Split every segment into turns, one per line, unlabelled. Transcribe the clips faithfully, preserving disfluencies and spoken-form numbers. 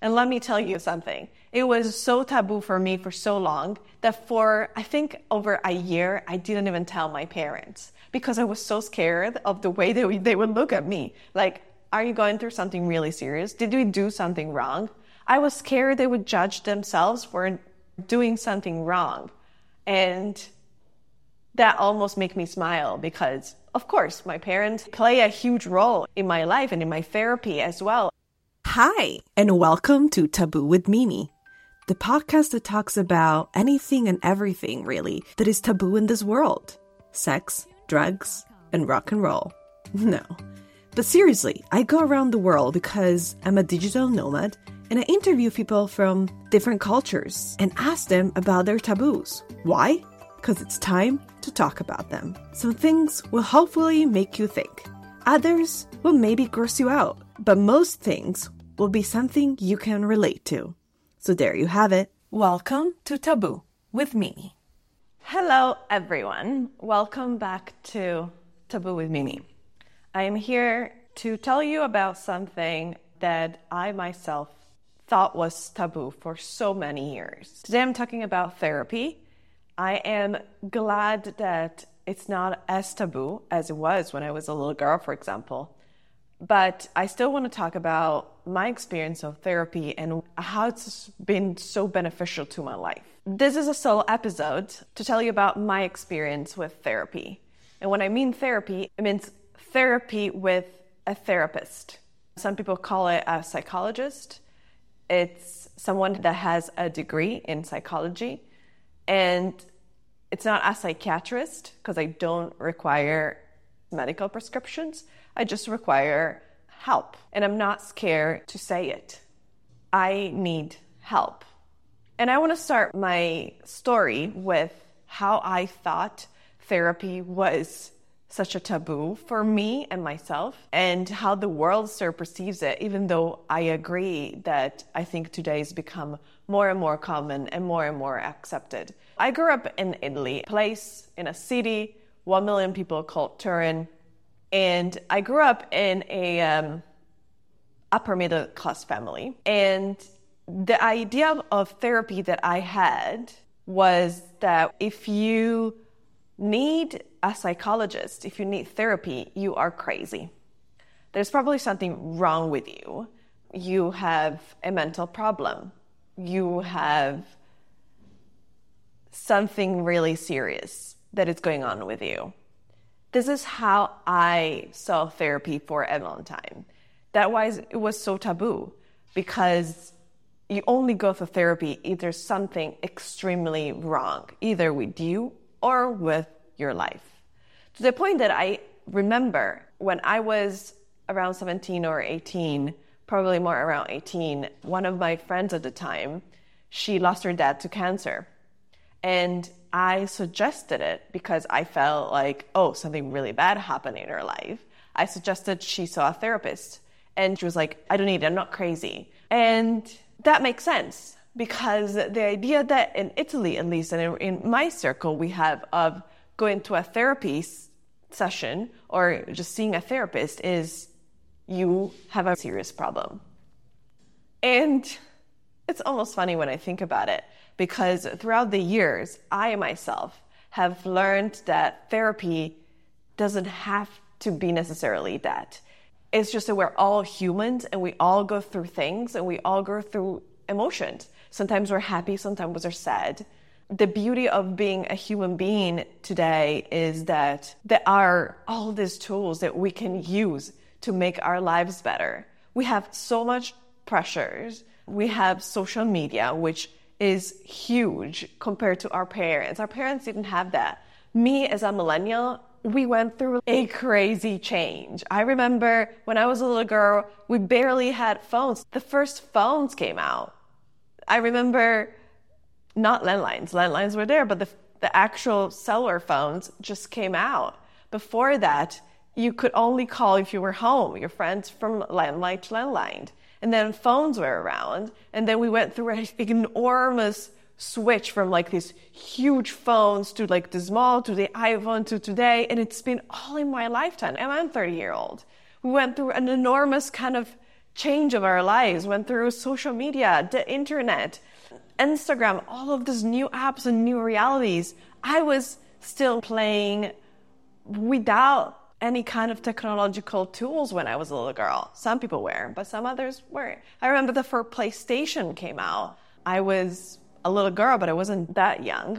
And let me tell you something. It was so taboo for me for so long that for, I think, over a year, I didn't even tell my parents because I was so scared of the way they, they would look at me. Like, are you going through something really serious? Did we do something wrong? I was scared they would judge themselves for doing something wrong. And that almost made me smile because, of course, my parents play a huge role in my life and in my therapy as well.
Hi, and welcome to Taboo with Mimi, the podcast that talks about anything and everything, really, that is taboo in this world. Sex, drugs, and rock and roll. No. But seriously, I go around the world because I'm a digital nomad and I interview people from different cultures and ask them about their taboos. Why? Because it's time to talk about them. Some things will hopefully make you think. Others will maybe gross you out. But most things will be something you can relate to. So there you have it. Welcome to Taboo with Mimi.
Hello, everyone. Welcome back to Taboo with Mimi. I am here to tell you about something that I myself thought was taboo for so many years. Today I'm talking about therapy. I am glad that it's not as taboo as it was when I was a little girl, for example. But I still want to talk about my experience of therapy and how it's been so beneficial to my life. This is a solo episode to tell you about my experience with therapy. And when I mean therapy, it means therapy with a therapist. Some people call it a psychologist. It's someone that has a degree in psychology. And it's not a psychiatrist because I don't require medical prescriptions. I just require help. And I'm not scared to say it. I need help. And I want to start my story with how I thought therapy was such a taboo for me and myself, and how the world still perceives it, even though I agree that I think today has become more and more common and more and more accepted. I grew up in Italy, a place in a city, one million people called Turin. And I grew up in a um, upper middle class family. And the idea of therapy that I had was that if you need a psychologist, if you need therapy, you are crazy. There's probably something wrong with you. You have a mental problem. You have something really serious that is going on with you. This is how I saw therapy for a long time. That was, it was so taboo because you only go for therapy if there's something extremely wrong, either with you or with your life. To the point that I remember when I was around seventeen or eighteen, probably more around eighteen, one of my friends at the time, she lost her dad to cancer. And I suggested it because I felt like, oh, something really bad happened in her life. I suggested she saw a therapist. And she was like, I don't need it, I'm not crazy. And that makes sense because the idea that in Italy, at least, and in my circle, we have of going to a therapy session or just seeing a therapist is you have a serious problem. And it's almost funny when I think about it, because throughout the years, I myself have learned that therapy doesn't have to be necessarily that. It's just that we're all humans and we all go through things and we all go through emotions. Sometimes we're happy, sometimes we're sad. The beauty of being a human being today is that there are all these tools that we can use to make our lives better. We have so much pressures. We have social media, which is huge compared to our parents. Our parents didn't have that. Me, as a millennial, we went through a crazy change. I remember when I was a little girl, we barely had phones. The first phones came out. I remember not landlines. Landlines were there, but the, the actual cellular phones just came out. Before that, you could only call if you were home, your friends from landline to landline. And then phones were around. And then we went through an enormous switch from like these huge phones to like the small to the iPhone to today. And it's been all in my lifetime. And I'm thirty year old. We went through an enormous kind of change of our lives, went through social media, the internet, Instagram, all of these new apps and new realities. I was still playing without any kind of technological tools when I was a little girl. Some people were, but some others weren't. I remember the first PlayStation came out. I was a little girl, but I wasn't that young.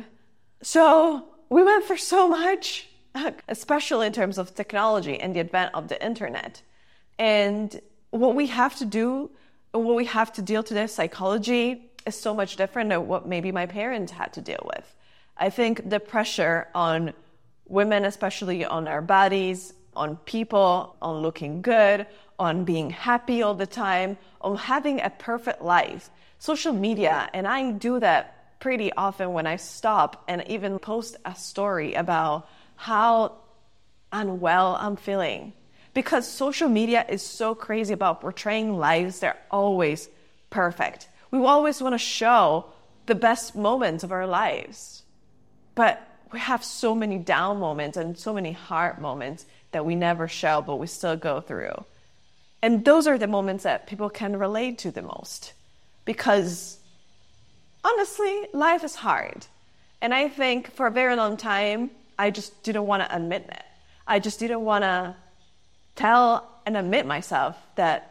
So we went through so much, especially in terms of technology and the advent of the internet. And what we have to do, what we have to deal today, psychology, is so much different than what maybe my parents had to deal with. I think the pressure on women, especially on our bodies, on people, on looking good, on being happy all the time, on having a perfect life. Social media, and I do that pretty often when I stop and even post a story about how unwell I'm feeling. Because social media is so crazy about portraying lives that are always perfect. We always want to show the best moments of our lives. But we have so many down moments and so many hard moments that we never show, but we still go through. And those are the moments that people can relate to the most. Because honestly, life is hard. And I think for a very long time, I just didn't want to admit it. I just didn't want to tell and admit myself that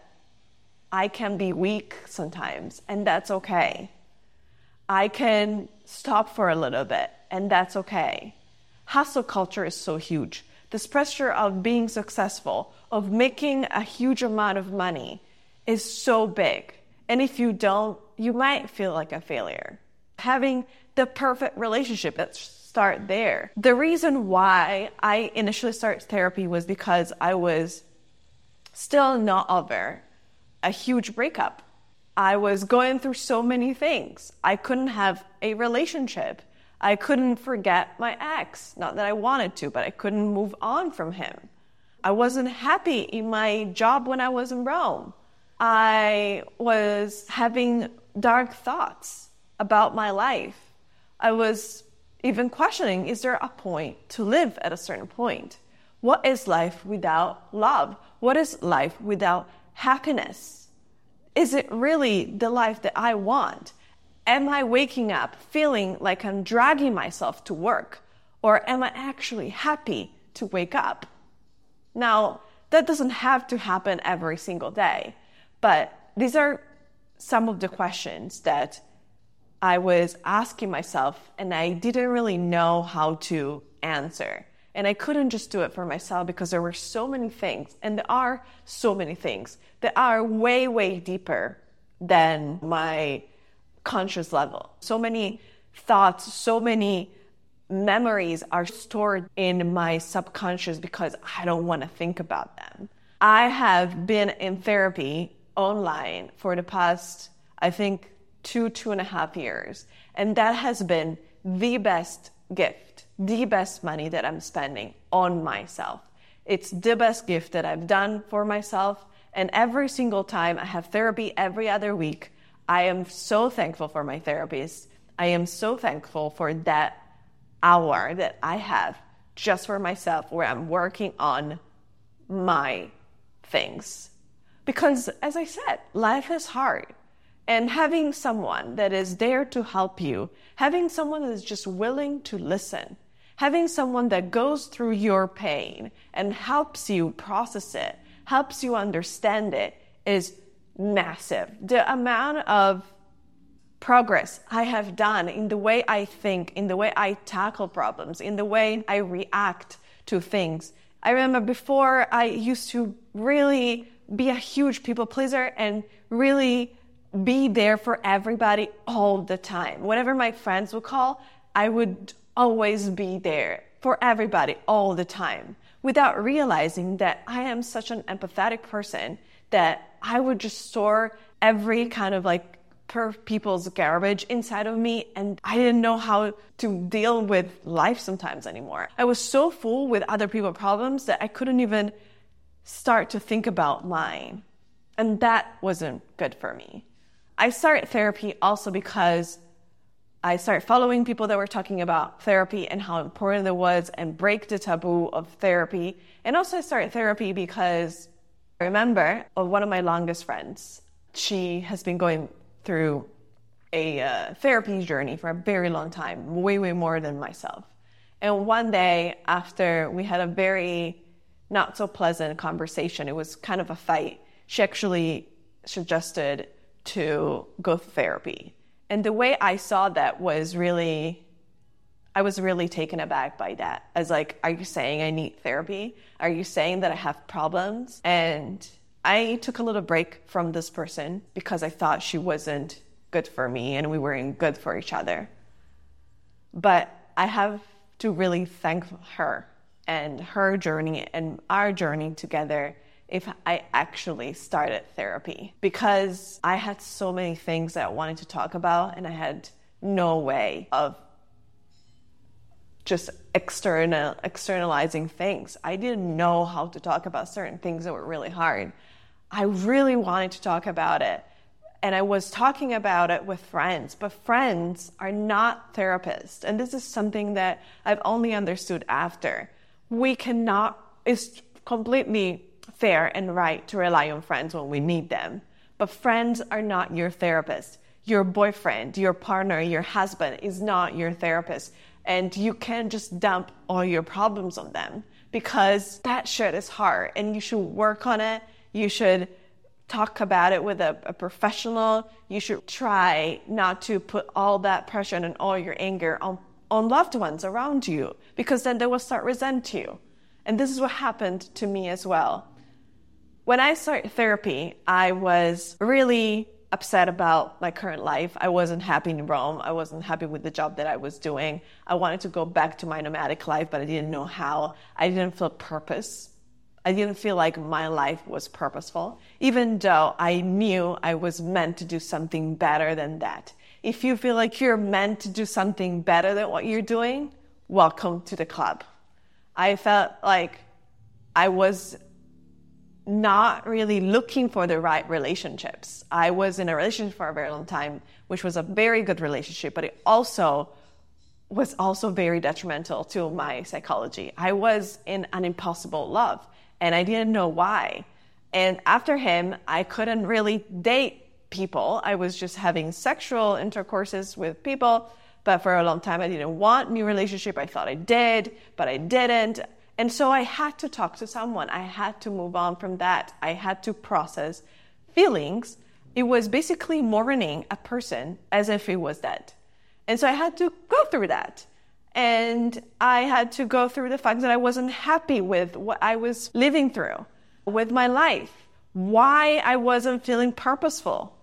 I can be weak sometimes, and that's okay. I can stop for a little bit, and that's okay. Hustle culture is so huge. This pressure of being successful, of making a huge amount of money is so big. And if you don't, you might feel like a failure. Having the perfect relationship, let's start there. The reason why I initially started therapy was because I was still not over a huge breakup. I was going through so many things. I couldn't have a relationship. I couldn't forget my ex. Not that I wanted to, but I couldn't move on from him. I wasn't happy in my job when I was in Rome. I was having dark thoughts about my life. I was even questioning, is there a point to live at a certain point? What is life without love? What is life without happiness? Is it really the life that I want? Am I waking up feeling like I'm dragging myself to work? Or am I actually happy to wake up? Now, that doesn't have to happen every single day, but these are some of the questions that I was asking myself and I didn't really know how to answer. And I couldn't just do it for myself because there were so many things, and there are so many things that are way, way deeper than my conscious level. So many thoughts, so many memories are stored in my subconscious because I don't want to think about them. I have been in therapy online for the past, I think, two, two and a half years. And that has been the best gift, the best money that I'm spending on myself. It's the best gift that I've done for myself. And every single time I have therapy every other week, I am so thankful for my therapist. I am so thankful for that hour that I have just for myself where I'm working on my things. Because as I said, life is hard. And having someone that is there to help you, having someone that is just willing to listen, having someone that goes through your pain and helps you process it, helps you understand it, is massive. The amount of progress I have done in the way I think, in the way I tackle problems, in the way I react to things. I remember before I used to really be a huge people pleaser and really be there for everybody all the time. Whenever my friends would call, I would always be there for everybody all the time without realizing that I am such an empathetic person that I would just store every kind of like per people's garbage inside of me, and I didn't know how to deal with life sometimes anymore. I was so full with other people's problems that I couldn't even start to think about mine. And that wasn't good for me. I started therapy also because I started following people that were talking about therapy and how important it was and break the taboo of therapy. And also I started therapy because I remember uh, one of my longest friends, she has been going through a uh, therapy journey for a very long time, way, way more than myself. And one day after we had a very not so pleasant conversation, it was kind of a fight, she actually suggested to go to therapy. And the way I saw that was really, I was really taken aback by that. I was like, are you saying I need therapy? Are you saying that I have problems? And I took a little break from this person because I thought she wasn't good for me and we weren't good for each other. But I have to really thank her and her journey and our journey together if I actually started therapy, because I had so many things that I wanted to talk about and I had no way of just external externalizing things. I didn't know how to talk about certain things that were really hard. I really wanted to talk about it. And I was talking about it with friends, but friends are not therapists. And this is something that I've only understood after. We cannot, it's completely fair and right to rely on friends when we need them. But friends are not your therapist. Your boyfriend, your partner, your husband is not your therapist. And you can't just dump all your problems on them, because that shit is hard and you should work on it. You should talk about it with a, a professional. You should try not to put all that pressure and all your anger on, on loved ones around you, because then they will start resent you. And this is what happened to me as well. When I started therapy, I was really upset about my current life. I wasn't happy in Rome. I wasn't happy with the job that I was doing. I wanted to go back to my nomadic life, but I didn't know how. I didn't feel purpose. I didn't feel like my life was purposeful, even though I knew I was meant to do something better than that. If you feel like you're meant to do something better than what you're doing, welcome to the club. I felt like I was not really looking for the right relationships. I was in a relationship for a very long time, which was a very good relationship, but it also was also very detrimental to my psychology. I was in an impossible love, and I didn't know why. And after him, I couldn't really date people. I was just having sexual intercourses with people, but for a long time, I didn't want new relationship. I thought I did, but I didn't. And so I had to talk to someone. I had to move on from that. I had to process feelings. It was basically mourning a person as if he was dead. And so I had to go through that. And I had to go through the fact that I wasn't happy with what I was living through, with my life, why I wasn't feeling purposeful,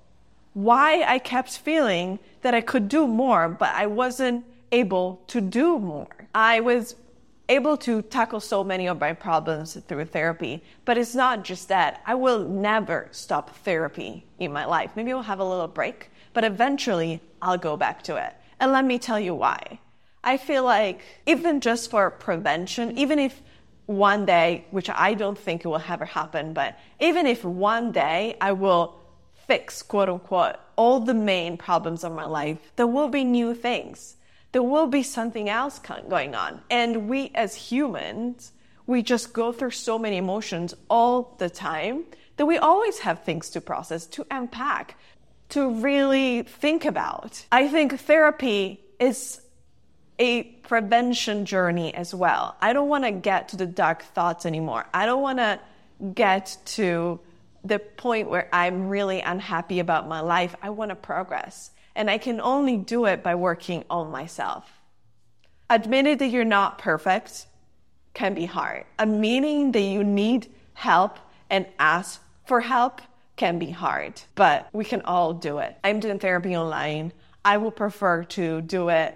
why I kept feeling that I could do more, but I wasn't able to do more. I was able to tackle so many of my problems through therapy, but it's not just that. I will never stop therapy in my life. Maybe I'll have a little break, but eventually I'll go back to it. And let me tell you why. I feel like even just for prevention, even if one day, which I don't think it will ever happen, but even if one day I will fix, quote unquote, all the main problems of my life, there will be new things. There will be something else going on. And we as humans, we just go through so many emotions all the time that we always have things to process, to unpack, to really think about. I think therapy is a prevention journey as well. I don't want to get to the dark thoughts anymore. I don't want to get to the point where I'm really unhappy about my life. I want to progress. And I can only do it by working on myself. Admitting that you're not perfect can be hard. Admitting that you need help and ask for help can be hard. But we can all do it. I'm doing therapy online. I would prefer to do it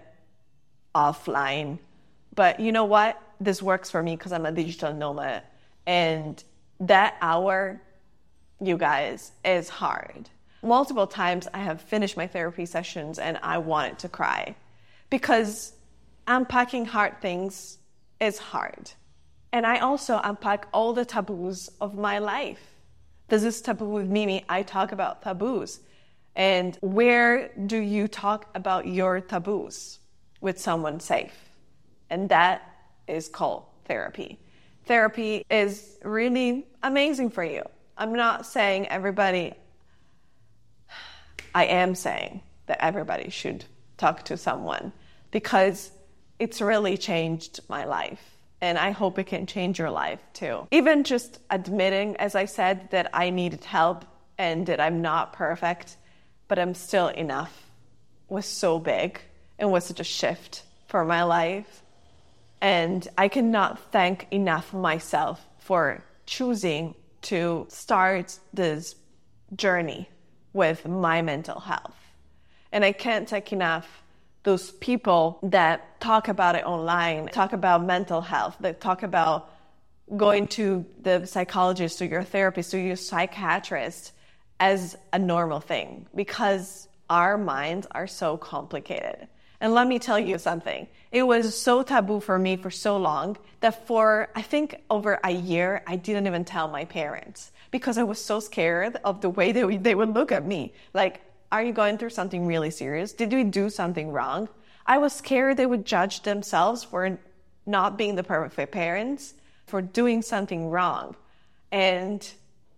offline. But you know what? This works for me because I'm a digital nomad. And that hour, you guys, is hard. Multiple times I have finished my therapy sessions and I wanted to cry because unpacking hard things is hard. And I also unpack all the taboos of my life. This is Taboo with Mimi. I talk about taboos. And where do you talk about your taboos? With someone safe. And that is called therapy. Therapy is really amazing for you. I'm not saying everybody, I am saying that everybody should talk to someone because it's really changed my life. And I hope it can change your life too. Even just admitting, as I said, that I needed help and that I'm not perfect, but I'm still enough was so big and was such a shift for my life. And I cannot thank enough myself for choosing to start this journey with my mental health. And I can't thank enough those people that talk about it online, talk about mental health, that talk about going to the psychologist or your therapist or your psychiatrist as a normal thing, because our minds are so complicated. And let me tell you something. It was so taboo for me for so long that for, I think, over a year, I didn't even tell my parents because I was so scared of the way they would, they would look at me. Like, are you going through something really serious? Did we do something wrong? I was scared they would judge themselves for not being the perfect parents, for doing something wrong. And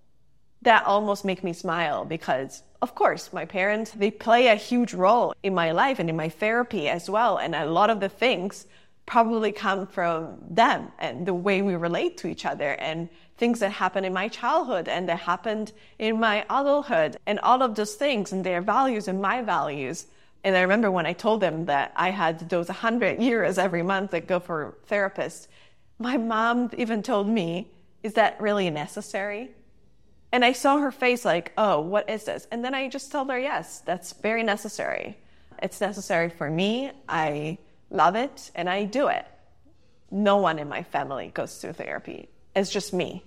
that almost made me smile because, of course, my parents, they play a huge role in my life and in my therapy as well. And a lot of the things probably come from them and the way we relate to each other and things that happened in my childhood and that happened in my adulthood and all of those things and their values and my values. And I remember when I told them that I had those one hundred euros every month that go for therapists, my mom even told me, is that really necessary? And I saw her face like, oh, what is this? And then I just told her, yes, that's very necessary. It's necessary for me. I love it and I do it. No one in my family goes to therapy. It's just me.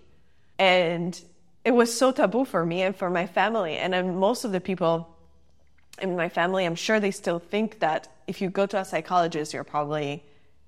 And it was so taboo for me and for my family. And then most of the people in my family, I'm sure they still think that if you go to a psychologist, you're probably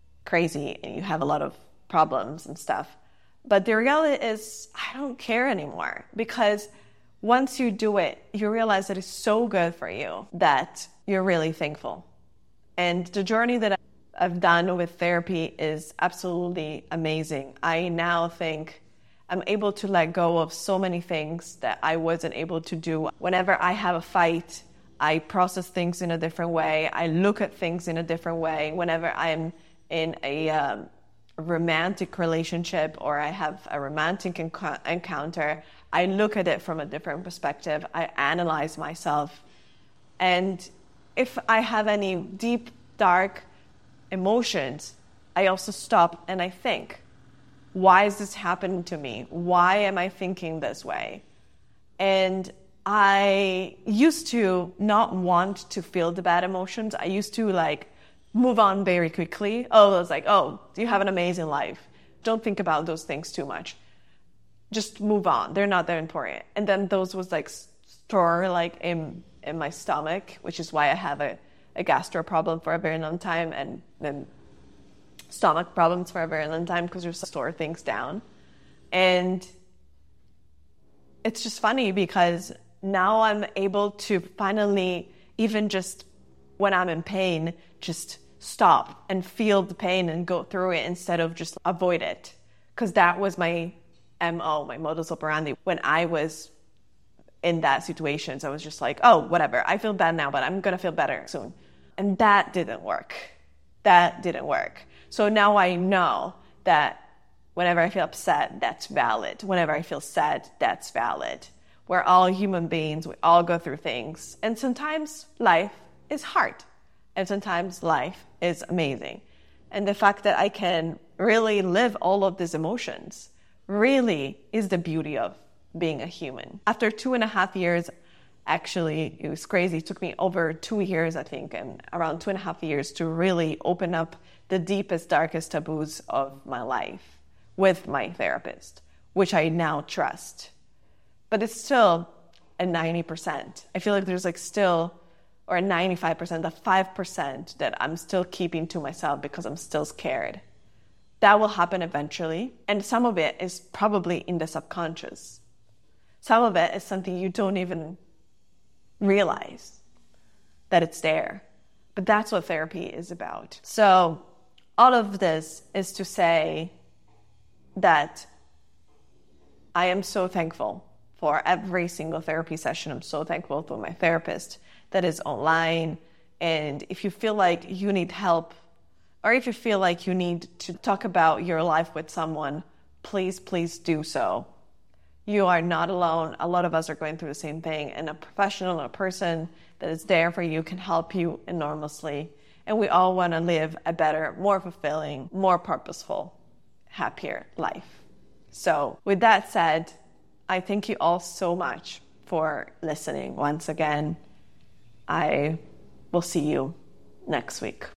crazy and you have a lot of problems and stuff. But the reality is, I don't care anymore because once you do it, you realize that it's so good for you that you're really thankful. And the journey that I've done with therapy is absolutely amazing. I now think I'm able to let go of so many things that I wasn't able to do. Whenever I have a fight, I process things in a different way. I look at things in a different way. Whenever I'm in a um, romantic relationship or I have a romantic enc- encounter, I look at it from a different perspective. I analyze myself. And if I have any deep, dark emotions, I also stop and I think, why is this happening to me? Why am I thinking this way? And I used to not want to feel the bad emotions. I used to like move on very quickly. Oh, I was like, oh, you have an amazing life. Don't think about those things too much. Just move on. They're not that important. And then those was like store like in in my stomach, which is why I have a, a gastro problem for a very long time and then stomach problems for a very long time because you store things down. And it's just funny because now I'm able to finally, even just when I'm in pain, just stop and feel the pain and go through it instead of just avoid it. Because that was my M O, my modus operandi. When I was in that situation, so I was just like, oh, whatever, I feel bad now, but I'm going to feel better soon. And that didn't work. That didn't work. So now I know that whenever I feel upset, that's valid. Whenever I feel sad, that's valid. We're all human beings. We all go through things. And sometimes life is hard. And sometimes life is amazing. And the fact that I can really live all of these emotions really is the beauty of being a human. After two and a half years, actually, it was crazy. It took me over two years, I think, and around two and a half years to really open up the deepest, darkest taboos of my life with my therapist, which I now trust. But it's still a ninety percent. I feel like there's like still, or a ninety-five percent, a five percent that I'm still keeping to myself because I'm still scared. That will happen eventually. And some of it is probably in the subconscious. Some of it is something you don't even realize that it's there. But that's what therapy is about. So all of this is to say that I am so thankful for every single therapy session. I'm so thankful for my therapist that is online. And if you feel like you need help, or if you feel like you need to talk about your life with someone, please, please do so. You are not alone. A lot of us are going through the same thing, and a professional, a person that is there for you can help you enormously. And we all want to live a better, more fulfilling, more purposeful, happier life. So with that said, I thank you all so much for listening once again. I will see you next week.